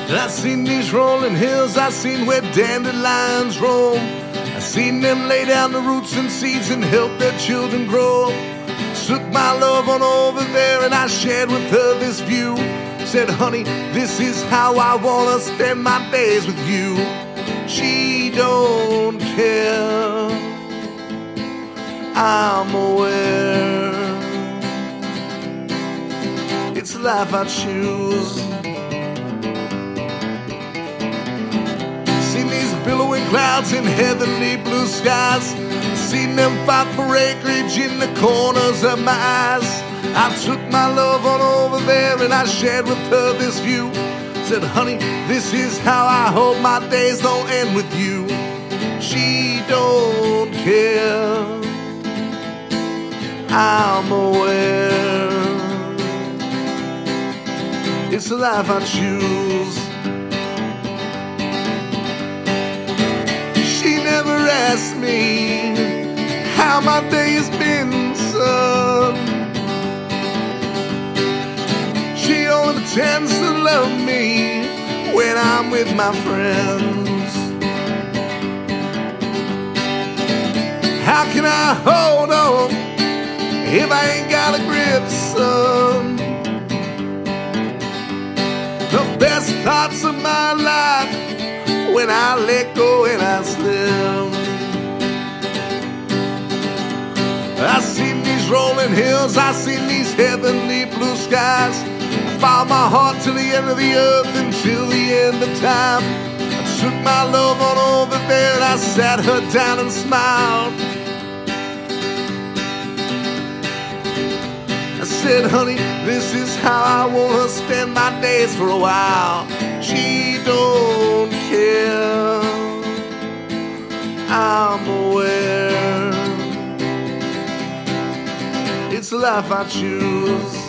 I seen these rolling hills, I seen where dandelions roam. I seen them lay down the roots and seeds and help their children grow. Took my love on over there and I shared with her this view. Said, honey, this is how I wanna spend my days with you. She don't care, I'm aware. It's the life I choose. Seen these billowing clouds in heavenly blue skies. Seen them fight for acreage in the corners of my eyes. I took my love on over there and I shared with her this view. Said, honey, this is how I hope my days don't end with you. She don't care, I'm aware. It's the life I choose. She never asked me how my day has been, son. She only pretends to love me when I'm with my friends. How can I hold on if I ain't got a grip, son? The best thoughts of my life when I let go and I slip. I seen these rolling hills, I seen these heavenly blue skies. I followed my heart to the end of the earth until the end of time. I took my love on over there and I sat her down and smiled. I said, honey, this is how I wanna spend my days for a while. She don't care, I'm aware. It's the life I choose.